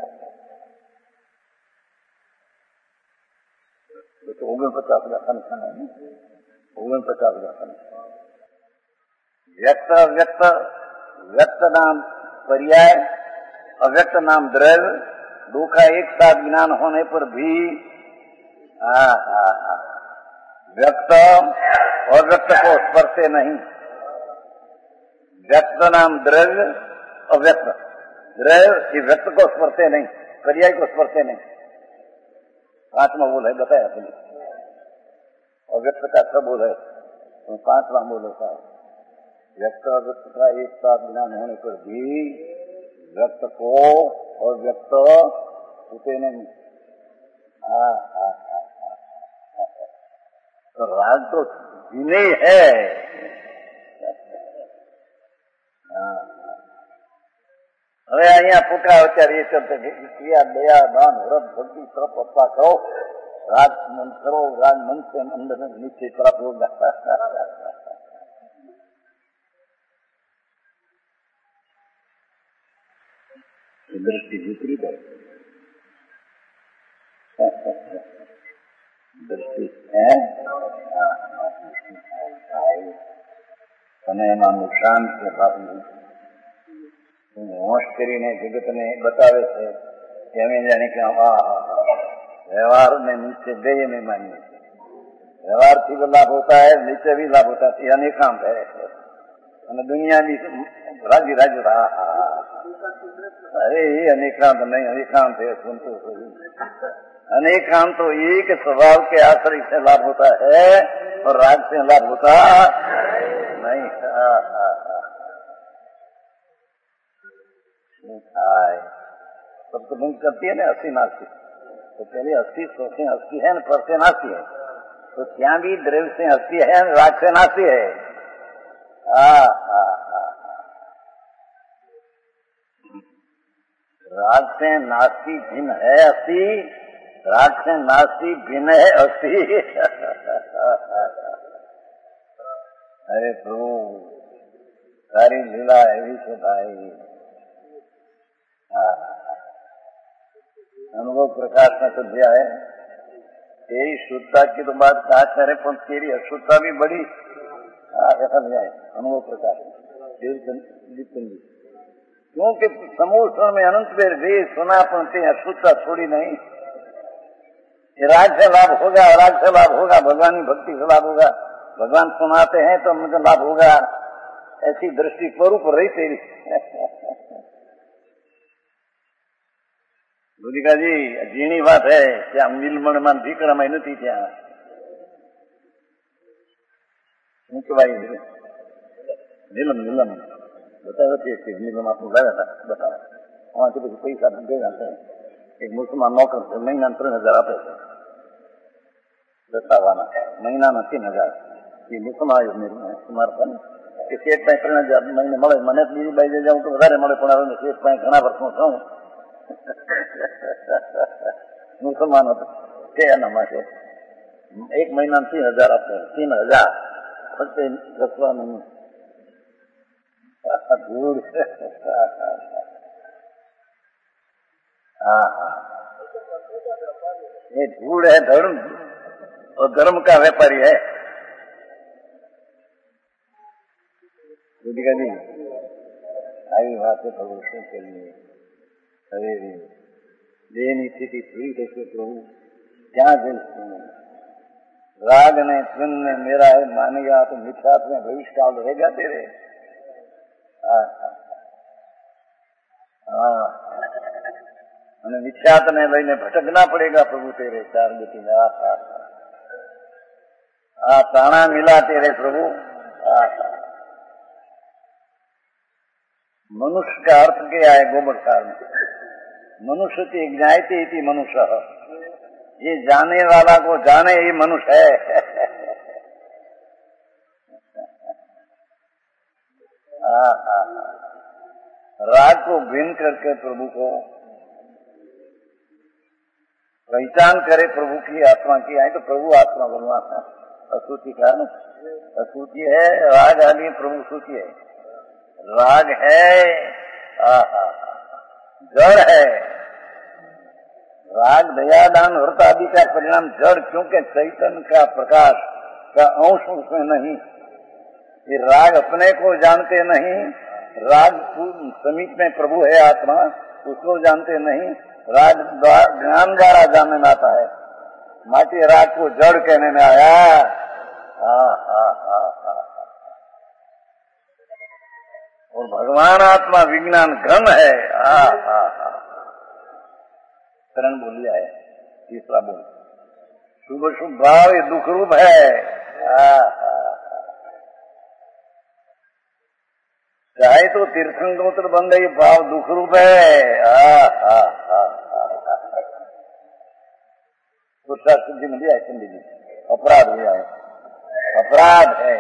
तो 49,000 खाना है, 49,000 व्यक्त अव्यक्त, व्यक्त नाम पर्याय, अव्यक्त नाम द्रव्य, दो का एक साथ ज्ञान होने पर भी व्यक्त और व्यक्त को स्पर्शे नहीं। व्यक्त नाम द्रव्य, अव्यक्त द्रव्य व्यक्त को स्पर्शे नहीं, पर्याय को स्पर्शे नहीं। 5वां बोल है, बताया आपने, अव्यक्त का 6 बोल है, तो 5वां बोल होता है। व्यक्त अव्यक्त का एक साथ ज्ञान होने पर भी व्यक्त को और व्यक्त छूते नहीं। तो राग तो जीने है। હવે અહીંયા પુકા અત્યારે એ ચલતે ક્રિયા દયા દાન વ્રત ભક્તિ તપ અપા કરો, राग मन करो, राग मन से अंदर नीचे प्राप्त होगा। दृष्टि विपरीत है, दृष्टि है સમયમાં નુકસાન છે બાપનું હોશ કરીને જગતને બતાવે છે કે અમે જાણે કે व्यवहार में नीचे देय में मानिए, व्यवहार થી लाभ होता है, नीचे भी लाभ होता है, अनेकांत है। दुनिया भी राज्य राज्य रहा, अरे ये अनेकांत नहीं, अनेकांत है, सुनते अनेकांत तो एक स्वभाव के आश्रय से लाभ होता है और राग से लाभ होता नहीं। सब तो बंद करती है ना 80-80, तो पहले 80 सोचे 80 है न पर से नासी है, तो क्या भी द्रव्य से 80 है न राग से नासी है। राग से नासी भिन्न है 80, राग से नासी भिन्न है 80। अरे प्रभु सारी लीला ऐसी से भाई, अनुभव प्रकाश में तो दिया है। तेरी शुद्धता की तो बात कहा करे, पर तेरी अशुद्धता भी बड़ी ऐसा दिया है अनुभव प्रकाश जी। क्योंकि समूह में अनंत बेर वे सुना, पर ते अशुद्धता छोड़ी नहीं। राग से लाभ होगा, राग से लाभ होगा, भगवान की भक्ति से लाभ होगा, भगवान सुनाते हैं तो मुझे लाभ होगा, ऐसी दृष्टि स्वरूप रही तेरी। गुरिकाजी झीणी बात है कि आम नीलमणમાં ભીકડામાં નથી ત્યાં શું કહેવાય નીલમ નીલમ બતાવ્યો છે નીલમ આપણું લાવ્યા હતા બતાવ્યા, આમાંથી પછી પૈસા ગયા છે। એક મુસલમાન નોકર છે, મહિના 3,000 આપે છે, બતાવવાના મહિનાના 3000 એ મુકમાં આવ્યો તમારા પણ કે શેઠ પાસે 3000 મહિને મળે. મને બીજી બાજુ જાઉં તો વધારે મળે, પણ હવે શેઠ પાસે ઘણા વર્ષનો છું મુસલમાન હતો કે એના માટે 1 મહિના 3000 આપે. 3000 ફક્ત રસવાનું ધૂળ. हाँ हाँ, ये धूल है धर्म, और धर्म का व्यापारी है. जी आई बात है प्रभु શું કરીએ. હવે દેહની સ્થિતિ થઈ રહેશે પ્રભુ, ક્યાં જઈશું? राग ने त्रिन ने मेरा है मानेगा तो मिथ्यात्व में भविष्य काल रहेगा तेरे. અને મિથ્યાત ને લઈને ભટકના પડેગા પ્રભુ તેરે ચાર ગતિ में. प्राणा मिला तेरे प्रभु. मनुष्य का अर्थ क्या है? गोबरसार में मनुष्य की ज्ञायते इति मनुष्य, ये जाने वाला को जाने ही मनुष्य है. राग को भिन्न करके प्रभु को पहचान करे, प्रभु की आत्मा की आए तो प्रभु आत्मा भगवान है. असूची का ना, असूची है राग आदि, प्रभु सूची है. राग है जड़ है. राग दयादान व्रत आदि का परिणाम जड़, क्योंकि चैतन्य का प्रकाश का अंश उसमें नहीं. ये राग अपने को जानते नहीं. राग समीप में प्रभु है आत्मा, उसको जानते नहीं. राग ज्ञान द्वारा जानने में आता है. माटी राग को जड़ कहने में आया. और भगवान आत्मा विज्ञान घन है. करण बोलिया है. तीसरा बोल शुभ शुभ भाव ये दुख रूप है. चाहे तो तीर्थंकर बन गई, भाव दुख रूप है. सिद्धि में दिया है चंडी जी, अपराध हुआ है, अपराध है.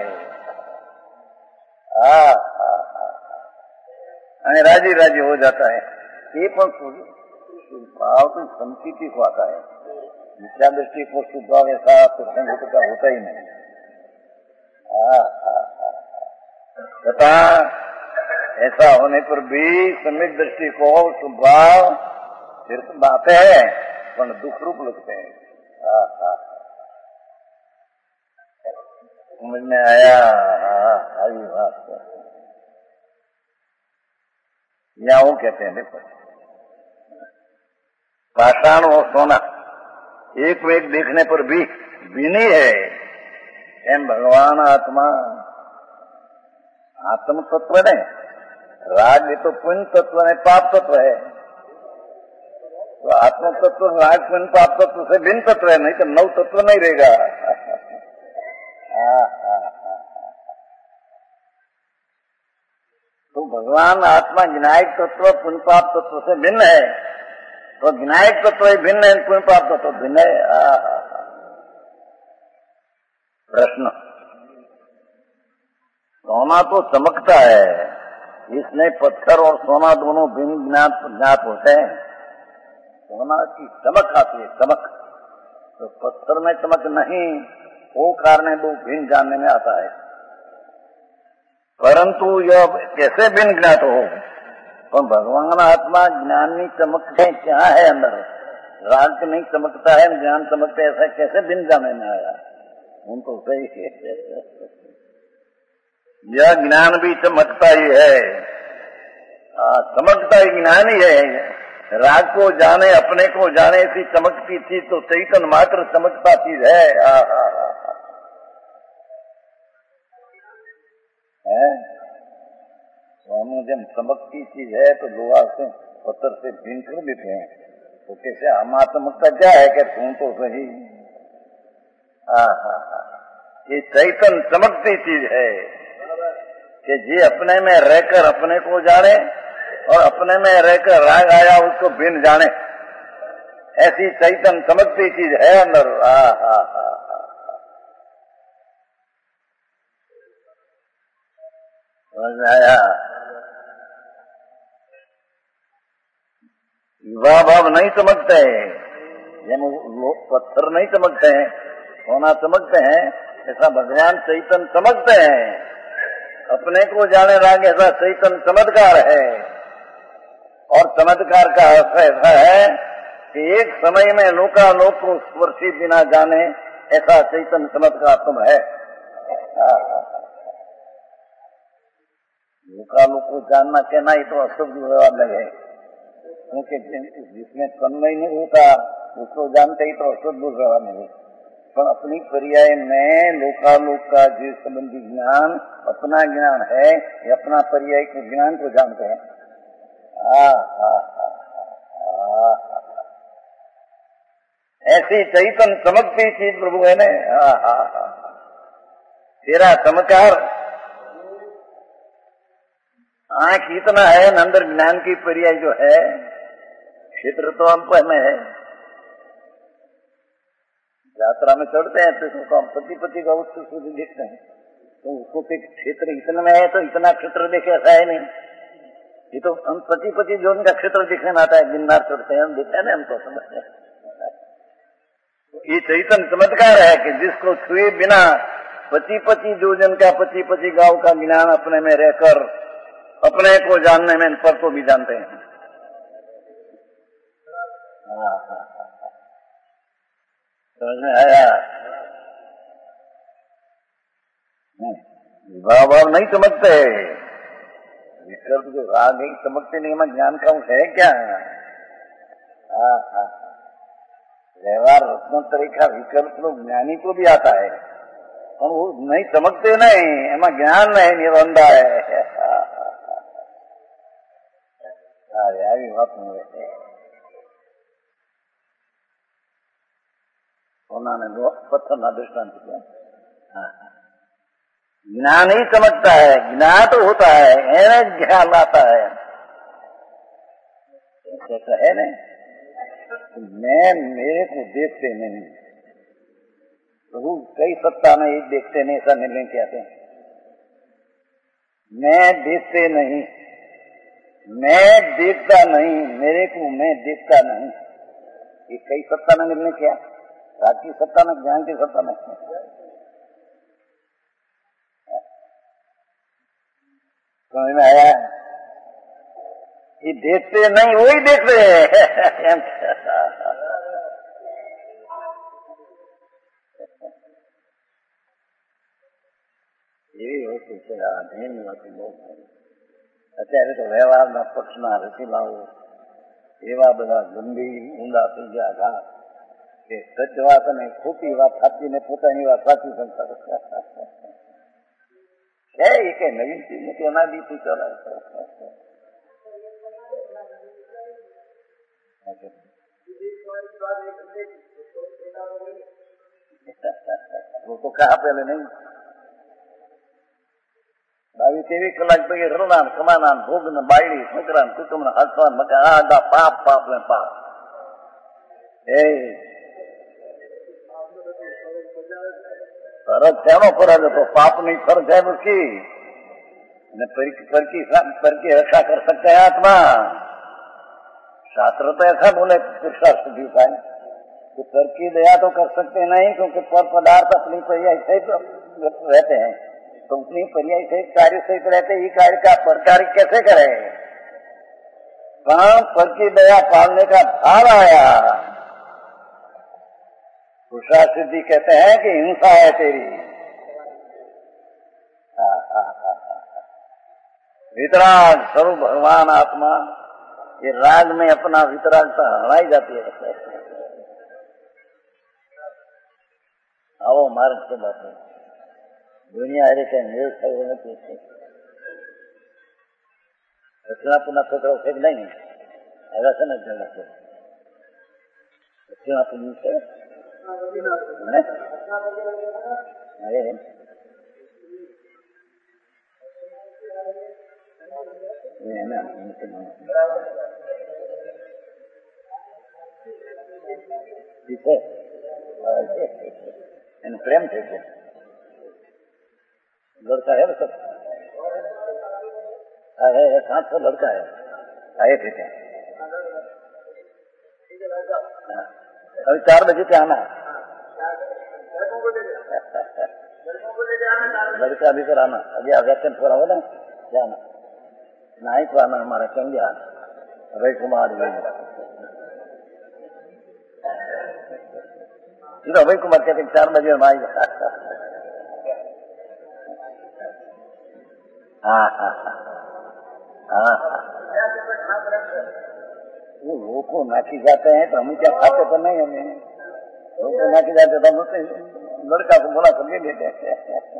राजी राजी हो जाता है. ये पर भाव तो संस्कृति को आता है. मिथ्या दृष्टि को शुद्ध भाव ऐसा तीर्थंकर का होता ही नहीं. तथा ऐसा होने पर भी सम्यक दृष्टि को स्वभाव तीर्थ बात है, पर दुख रूप लगते हैं. समझ में आया? आई बात या वो कहते हैं देखो, पाषाण और सोना एक में एक देखने पर भी बिनी है. एम भगवान आत्मा आत्म तत्व ने, राग ये तो पुण्य तत्व है, पाप तत्व है. तो आत्म तत्व राग पुण्य पाप तत्व से भिन्न तत्व है, नहीं तो नव तत्व नहीं रहेगा. तो भगवान आत्मा ज्ञायक तत्व पुण्य पाप तत्व से भिन्न है. तो ज्ञायक तत्व ही भिन्न है, पुण्य पाप तत्व भिन्न है. प्रश्न, सोना तो चमकता है, इसमें पत्थर और सोना दोनों भिन्न ज्ञात होते हैं. सोना की चमक आती है, चमक. तो पत्थर में चमक नहीं, वो कारण दो भिन्न जानने में आता है. परंतु यह कैसे भिन्न ज्ञात हो? तो भगवान आत्मा ज्ञानी चमक है, क्या है अंदर? राग नहीं चमकता है, ज्ञान चमकता है, ऐसा कैसे भिन्न जानने में आया? उनको सही है. यह ज्ञान भी चमकता ही है, चमकता ही ज्ञान ही है. राग को जाने, अपने को जाने, ऐसी चमकती चीज तो चैतन्य मात्र चमकता चीज है. सोनू जब चमकती चीज है तो लोहा से पत्थर से भिन्न कर देते हैं. तो कैसे हमारा चमकता क्या है कि तू तो सही. ये चैतन्य चमकती चीज है कि जी अपने में रहकर अपने को जाने और अपने में रहकर राग आया उसको भिन्न जाने. ऐसी चैतन्य चमकती चीज है अंदर. समझ में आया? युवा भाव नहीं चमकते हैं, लोग पत्थर नहीं चमकते हैं, सोना चमकते हैं, ऐसा भगवान चैतन्य चमकते हैं। अपने को जाने लागे ऐसा चैतन्य चमत्कार है। और चमत्कार का अर्थ ऐसा है कि एक समय में लोकालोक को स्पर्शी बिना जाने ऐसा चैतन्य चमत्कार तुम है। लोकालोक को जानना कहना ही तो अशुद्ध जवाब लगे, क्योंकि जिसमें तन्मय नहीं होता उसको जानते ही तो अशुद्ध जवाब नहीं। पर अपनी पर्याय में लोकालोक का जो संबंधी ज्ञान अपना ज्ञान है, ये अपना पर्याय के ज्ञान को जानते हैं। ऐसी चैतन्य चमकती चीज प्रभु है ने। तेरा चमत्कार आंख इतना है, अंदर ज्ञान की पर्याय जो है क्षेत्र तो अल्प में है। यात्रा में चढ़ते हैं तो हम पति पति का उत्सव सूर्य देखते हैं, तो उसको क्षेत्र इतना में है तो इतना क्षेत्र देखे ऐसा है नहीं। ये तो हम पति पति जो उनका क्षेत्र देखने में आता है, गिरनार चढ़ते हैं हम देखते हैं ना, हमको समझते हैं। ये चैतन्य चमत्कार है कि जिसको छुए बिना पति पति जो जन का पति पति गांव का ज्ञान अपने में रहकर अपने को जानने में पर को भी जानते हैं। समझ में आया? भाव नहीं चमकते, विकल्प जो राग नहीं चमकते नहीं, मैं ज्ञान का है क्या? व्यवहार रत्नोत्तरी का विकल्प लोग ज्ञानी को भी आता है, और वो नहीं चमकते नहीं, एमा ज्ञान नहीं, निरंदा है। बात नहीं उन्होंने पत्थर ना दृष्टांत किया। ज्ञान ही चमकता है, ज्ञान तो होता है, ज्ञान आता है, ऐसा है नहीं। मैं मेरे को देखते नहीं, प्रभु कई सत्ता में एक देखते नहीं, ऐसा निर्णय किया थे। मैं देखते नहीं, मैं देखता नहीं, मेरे को मैं देखता नहीं, ये कई सत्ता में निर्णय किया। राग की सत्ता में, ज्ञान की सत्ता में। समझ में आया? ये देखते नहीं, वही देखते हैं। ये हो सोचेगा नहीं लोग અત્યારે તો વ્યવહારના પક્ષના રચીલાઓ એવા બધા ગંભીર ઊંડા થઈ ગયા હતા કે સત્ય વાત અને ખોટી વાત સાચીને પોતાની વાત સાચી સમજતા છે। એ કઈ નવીન ચીજ નથી, અનાદિથી ચાલે। वो तो कहा पहले नहीं, 22-23 કલાક પછી રડના કમાના ભોગ ને બાયડી છોકરા કુટુંબ ને હસવા મકા આડા પાપ પાપ ને પાપ। ફરજ શેનો ફરજ હતો? પાપ ની ફરજ है उसकी, पर की रक्षा कर सकते हैं आत्मा। शास्त्र तो ऐसा बोले पुरुषार्थ भी पाए कि पर की दया तो कर सकते नहीं, क्योंकि पर पदार्थ अपनी पर्याय से रहते हैं, तो अपनी पर्याय से कार्य से रहते, ये कार्य का पर कार्य कैसे करे? कहां पर की दया पालने का भाव आया? पुरुषार्थ सिद्धि कहते हैं कि हिंसा है तेरी। वितराग स्वरूप भगवान आत्मा, ये राग में अपना वितरागता हड़ाई जाती है। आओ मार्ग से बात है, दुनिया हरे के मेल થઈ નથી, રચના પુના છોકરો છે કે નહીં? એવા છે ને જણા છે રચના પુની છે એને પ્રેમ થઈ ગયો, લડતા है सब। कहाँ से लड़का है, आए थे क्या? अभी 4 बजे पे आना, लड़का अभी कर आना, अभी आगन थोड़ा हो ना जाना, नहीं तो आना हमारा चंगिया रवि कुमार रवि कुमार कहते 4 बजे हम आएगा। हाँ हाँ हाँ, वो लोग नाची जाते हैं तो हम क्या खाते तो नहीं, हमें लोग नाची जाते तो हम लड़का को बोला तो ले लेते हैं,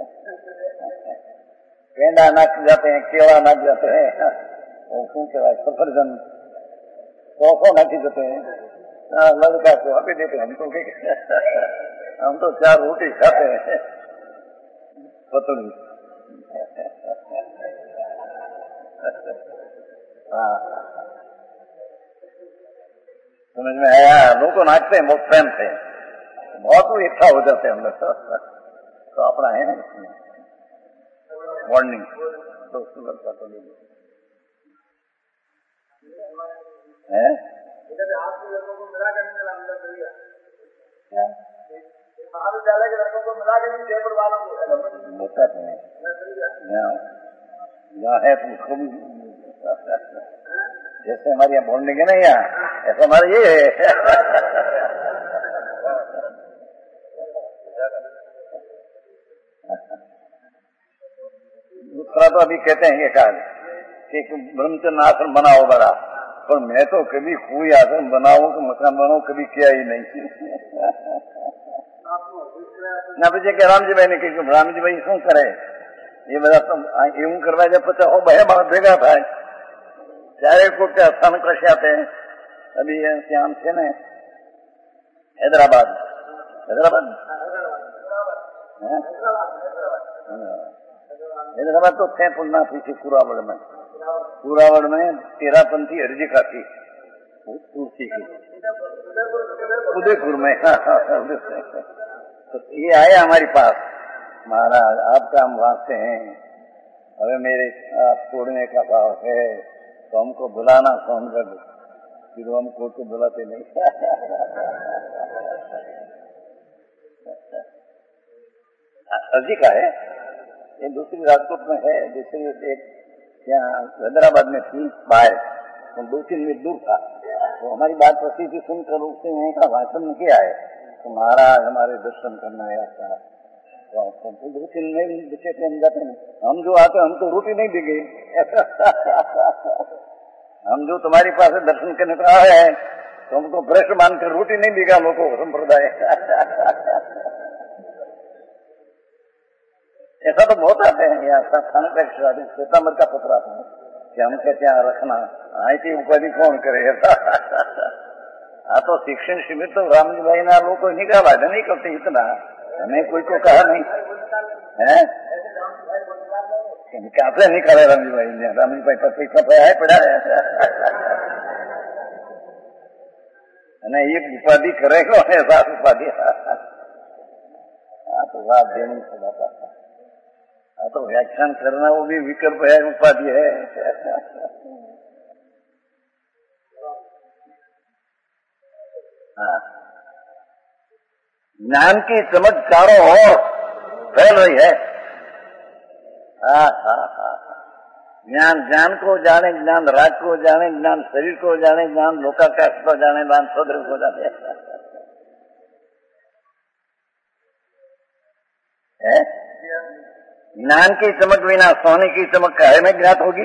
पेंडा नाच जाते हैं, केला नाच जाते हैं, वो શું કહેવાય સફરજન ચોખો નાખી देते हैं, लड़का को अभी देते हैं। हम तो 4 रोटी खाते हैं पतली। हाँ समझ में आया, लोग को नाचते हैं बहुत प्रेम से, बहुत इच्छा हो जाते हैं हम लोग तो अपना है ना मॉर्निंग तो लड़का तो नहीं है, महाविद्यालय के लड़कों को मिला के जयपुर वालों को होता है यहाँ है तो खूब, जैसे हमारे यहाँ बोलने के ना यहाँ ऐसा हमारा ये है। दूसरा तो अभी कहते हैं ये काल कि ब्रह्मचर्य आश्रम बनाओ बड़ा, पर मैं तो कभी कोई आश्रम बनाऊं कि मकान बनाऊं कभी किया ही नहीं। ना पीछे के रामजी भाई ने कही रामजी भाई शू करे ये બધા તો એવું કરવા જાય પછી હો બે માણસ ભેગા થાય ત્યારે કોઈ સ્થાન કશ્યા છે अभी ત્યાં છે ને हैदराबाद हैदराबाद तो थे पुन्ना पीछे कुरावड़ में 13 पंथी अर्जी खाती तुलसी की उदयपुर में। तो ये आए हमारे पास, महाराज आपका हम वास्ते हैं, अबे मेरे आप छोड़ने का भाव है तो हमको बुलाना फोन कर दो, फिर हम कोई को बुलाते नहीं। अर्जी का है ये, दूसरी राजकोट में है, दूसरी एक यहाँ हैदराबाद में थी बाहर, तो 2-3 मील दूर था। तो हमारी बात प्रसिद्धि सुनकर उसने वहीं का भाषण किया है तो महाराज हमारे दर्शन करना है आपका, तो 2-3 मील बचे थे हम जाते हैं, हम जो आते हम तो रोटी नहीं देंगे। हम जो तुम्हारी पास दर्शन करने को आए हैं तो हमको भ्रष्ट मानकर रोटी नहीं देगा लोगों को संप्रदाय। ऐसा तो बहुत आते हैं यहाँ स्थान का श्वेतांबर का पत्र आता है कि हम कहते हैं रखना आई थी उपाधि कौन करे। हाँ तो शिक्षण शिविर तो रामजी भाई ने लोग को निकाला नहीं करते इतना, हमें कोई को कहा नहीं है, काफले निकाला रामजी भाई ने, रामजी भाई पर पैसा पड़ा है एक उपाधि करेगा ऐसा उपाधि। हाँ तो बात देनी पड़ा, हाँ तो व्याख्यान करना वो भी विकल्प है, उपाधि है। हाँ ज्ञान की चमक चारों ओर फैल रही है। हाँ हाँ हाँ ज्ञान को जाने, ज्ञान राग को जाने, ज्ञान शरीर को जाने, ज्ञान लोकाकाश को जाने, ज्ञान सदर को जाने है। ज्ञान की चमक बिना सोने की चमक काहे में ज्ञात होगी?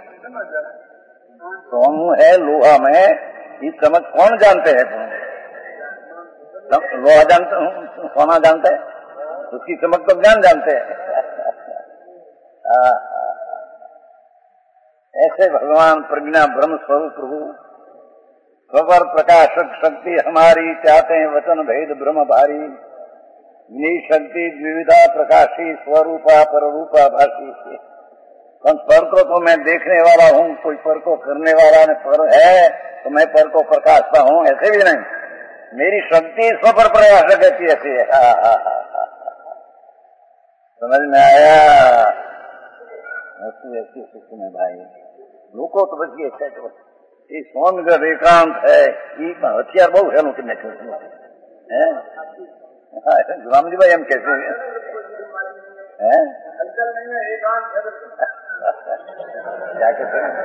सोनू है लोहा में, ये चमक कौन जानते हैं? लोहा जानते, सोना जानते हैं, उसकी चमक तो ज्ञान जानते हैं। ऐसे भगवान प्रज्ञा ब्रह्म स्वरूप प्रभु स्वपर प्रकाशक शक्ति हमारी, चाहते हैं वचन भेद ब्रह्म भारी, निशक्ति द्विविधा प्रकाशी, स्वरूपा पररूपा भाषी। पर को तो मैं देखने वाला हूँ, कोई पर को करने वाला ने पर है तो मैं पर को प्रकाशता हूँ, ऐसे भी नहीं। मेरी शक्ति स्वपर प्रकाशक रहती ऐसी है। समझ में आया? ऐसी सूक्ष्म है भाई। લોકો તો પછી છે તો એ સોનગઢ એકાંત है એ હથિયાર બહુ હેલું કરી નાખ્યું હે। રામજીભાઈ એમ કે છે હે क्या कहते हैं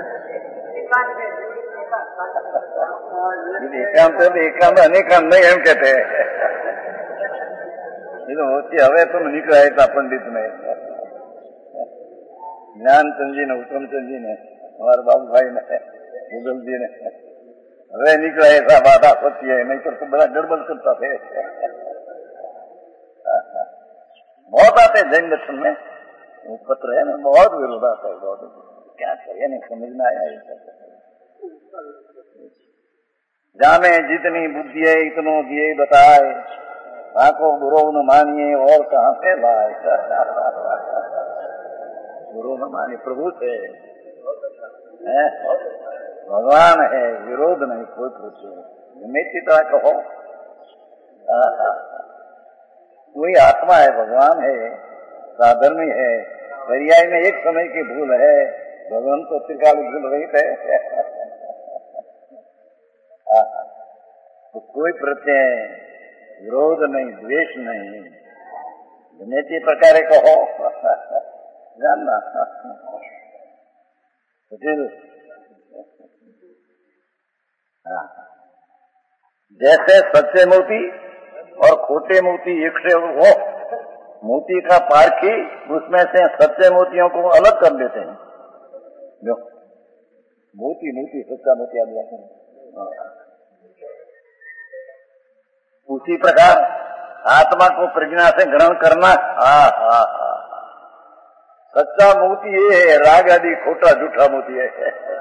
एकांत अनेकांत नहीं एम कहते हैं। ये तो होती हवे तुम निकला था पंडित में ज्ञानचंद जी ने उत्तमचंद जी ने हमारे बाबू भाई ने मुगल जी ने हवे निकला ऐसा बात आपत्ति है नहीं तो बड़ा गड़बड़ करता थे। बहुत आते जैन दर्शन में पत्र है ना बहुत विरोध आता है बहुत क्या करिए नहीं समझ में आया। जाने जितनी बुद्धि है इतनो दिए बताए आंखों बुरो न मानिए और कहाँ से लाए। बुरो न मानिए प्रभु से भगवान है विरोध नहीं कोई पूछे निश्चित कहो कोई आत्मा है भगवान है साधर्मी है पर्याय में एक समय की भूल है भगवान तो त्रिकाल भूल रही थे। तो कोई प्रत्यय विरोध नहीं द्वेष नहीं नित्य प्रकार कहो जानना। जैसे सच्चे मोती और खोटे मोती एक से हो मोती का पारखी उसमें से सच्चे मोतियों को अलग कर देते हैं। जो मोती मोती सच्चा मोती आ गया उसी प्रकार आत्मा को प्रज्ञा से ग्रहण करना। सच्चा मोती ये है राग आदि खोटा झूठा मोती है।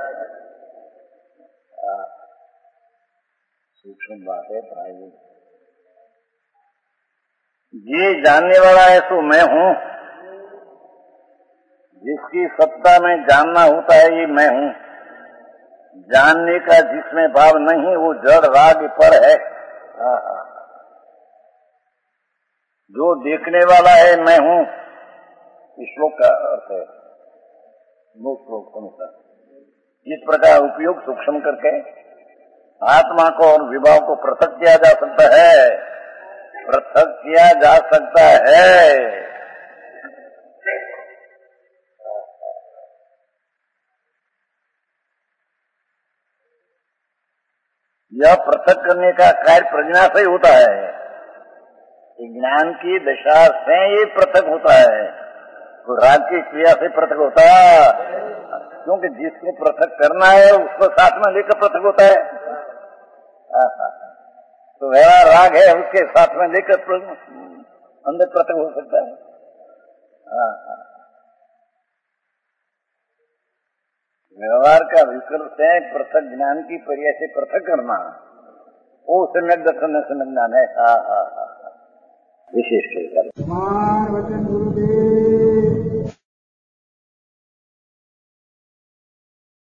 सूक्ष्म बात है भाई। ये जानने वाला है तो मैं हूँ जिसकी सत्ता में जानना होता है ये मैं हूँ। जानने का जिसमें भाव नहीं वो जड़ राग पर है। जो देखने वाला है मैं हूँ इस श्लोक का अर्थ है दो श्लोक अनुसार। इस प्रकार उपयोग सूक्ष्म करके आत्मा को और विभाव को पृथक किया जा सकता है पृथक किया जा सकता है। यह पृथक करने का कार्य प्रज्ञा से ही होता है। ज्ञान की दशा से ये पृथक होता है तो राग की क्रिया से पृथक होता है क्योंकि जिसको पृथक करना है उसको साथ में लेकर पृथक होता है। तो मेरा राग है उसके साथ में लेकर अंदर पृथक हो सकता है। व्यवहार का विकल्प है पृथक ज्ञान की पर्याय से पृथक करना वो सम्यक दर्शन सम्यक ज्ञान है। विशेष